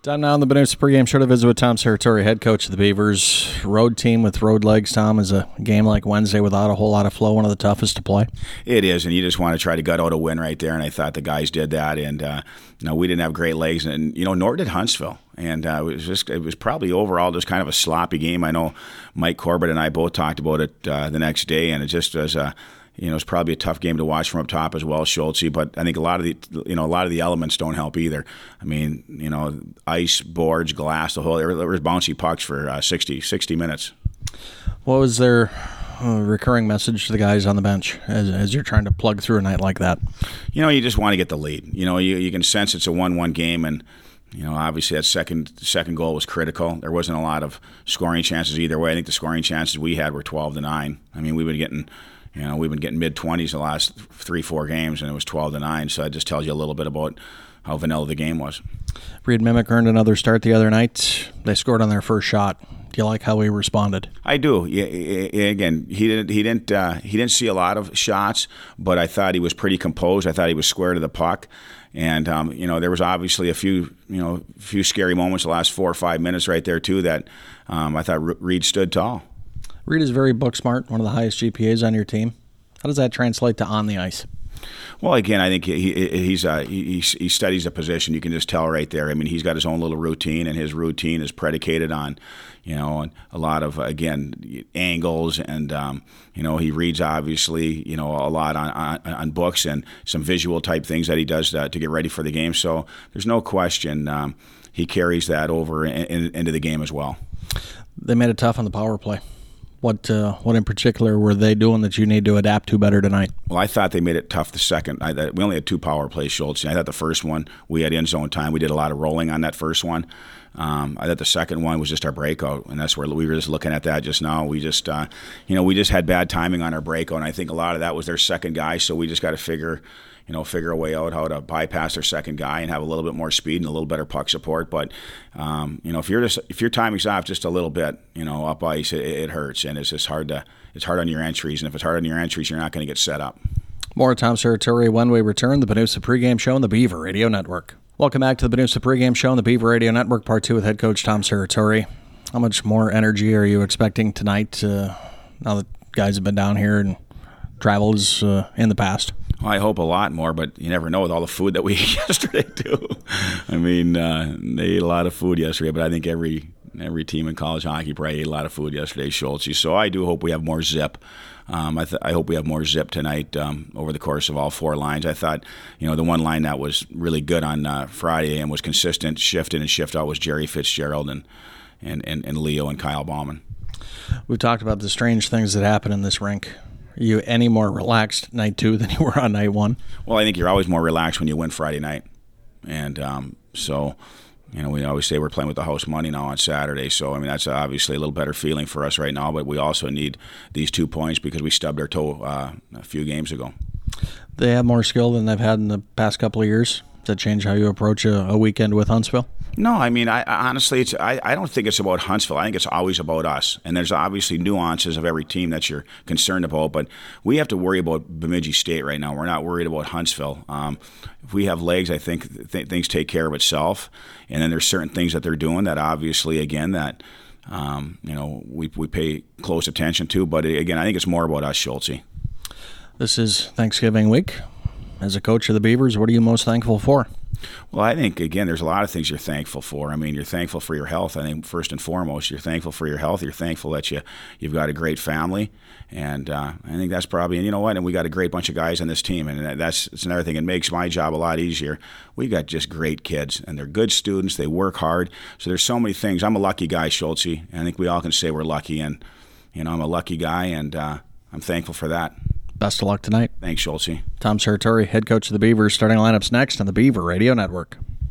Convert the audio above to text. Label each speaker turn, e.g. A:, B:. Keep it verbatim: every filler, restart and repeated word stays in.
A: Time now on the Benoist pregame show to visit with Tom Serratore, head coach of the Beavers. Road team with road legs, Tom, is a game like Wednesday without a whole lot of flow, one of the toughest to play.
B: It is, and you just want to try to gut out a win right there, and I thought the guys did that. And uh, you know, we didn't have great legs, and you know, nor did Huntsville. And uh, it was just, it was probably overall just kind of a sloppy game. I know Mike Corbett and I both talked about it uh, the next day, and it just was a You know, it's probably a tough game to watch from up top as well, Schultz. But I think a lot of the, you know, a lot of the elements don't help either. I mean, you know, ice, boards, glass, the whole. There was bouncy pucks for uh, sixty, sixty minutes.
A: What was their uh, recurring message to the guys on the bench as, as you're trying to plug through a night like that?
B: You know, you just want to get the lead. You know, you you can sense it's a one-one game, and you know, obviously that second second goal was critical. There wasn't a lot of scoring chances either way. I think the scoring chances we had were twelve to nine. I mean, we've been getting. You know, we've been getting mid-twenties the last three, four games, and it was twelve to nine, so that just tells you a little bit about how vanilla the game was.
A: Reed Mimic earned another start the other night. They scored on their first shot. Do you like how he responded?
B: I do. Yeah, again, he didn't he didn't uh, he didn't see a lot of shots, but I thought he was pretty composed. I thought he was square to the puck, and um, you know, there was obviously a few you know a few scary moments the last four or five minutes right there too that um, I thought Reed stood tall.
A: Reed is very book smart, one of the highest G P As on your team. How does that translate to on the ice?
B: Well, again, I think he, he's uh, he, he studies a position. You can just tell right there. I mean, he's got his own little routine, and his routine is predicated on, you know, a lot of, again, angles, and um, you know, he reads obviously, you know, a lot on, on, on books and some visual type things that he does uh, to get ready for the game. So there's no question um, he carries that over in, in, into the game as well.
A: They made it tough on the power play. What uh, what in particular were they doing that you need to adapt to better tonight?
B: Well, I thought they made it tough the second. I, we only had two power plays, Schultz. I thought the first one, we had end-zone time. We did a lot of rolling on that first one. Um, I thought the second one was just our breakout, and that's where we were just looking at that just now. We just, uh, you know, we just had bad timing on our breakout, and I think a lot of that was their second guy, so we just got to figure – you know, figure a way out how to bypass their second guy and have a little bit more speed and a little better puck support. But um, you know, if you're just if your timing's off just a little bit, you know, up ice, it, it hurts, and it's just hard to it's hard on your entries. And if it's hard on your entries, you're not going to get set up.
A: More Tom Serratore when we return. The Benoist pregame show on the Beaver Radio Network. Welcome back to the Benoist pregame show on the Beaver Radio Network, part two with head coach Tom Serratore. How much more energy are you expecting tonight? Uh, now that guys have been down here and traveled uh, in the past.
B: Well, I hope a lot more, but you never know with all the food that we ate yesterday, too. I mean, uh, they ate a lot of food yesterday, but I think every every team in college hockey probably ate a lot of food yesterday, Schultz. So I do hope we have more zip. Um, I, th- I hope we have more zip tonight um, over the course of all four lines. I thought, you know, the one line that was really good on uh, Friday and was consistent, shift in and shift out, was Jerry Fitzgerald and, and, and, and Leo and Kyle Bauman.
A: We've talked about the strange things that happen in this rink. Are you any more relaxed night two than you were on night one?
B: Well, I think you're always more relaxed when you win Friday night. And um, so, you know, we always say we're playing with the house money now on Saturday. So, I mean, that's obviously a little better feeling for us right now. But we also need these two points because we stubbed our toe uh, a few games ago.
A: They have more skill than they've had in the past couple of years. Does that change how you approach a, a weekend with Huntsville?
B: No, I mean, I, I honestly, it's I, I don't think it's about Huntsville. I think it's always about us. And there's obviously nuances of every team that you're concerned about, but we have to worry about Bemidji State right now. We're not worried about Huntsville. Um, if we have legs, I think th- things take care of itself. And then there's certain things that they're doing that obviously, again, that um, you know we we pay close attention to. But again, I think it's more about us, Schultz.
A: This is Thanksgiving week. As a coach of the Beavers, what are you most thankful for?
B: Well, I think, again, there's a lot of things you're thankful for. I mean, you're thankful for your health. I think first and foremost, you're thankful for your health. You're thankful that you, you've got a great family. And uh, I think that's probably, and you know what, and we got a great bunch of guys on this team. And that's it's another thing. It makes my job a lot easier. We got just great kids, and they're good students. They work hard. So there's so many things. I'm a lucky guy, Schultz. I think we all can say we're lucky. And, you know, I'm a lucky guy, and uh, I'm thankful for that.
A: Best of luck tonight.
B: Thanks, Schultz.
A: Tom Serratore, head coach of the Beavers. Starting lineups next on the Beaver Radio Network.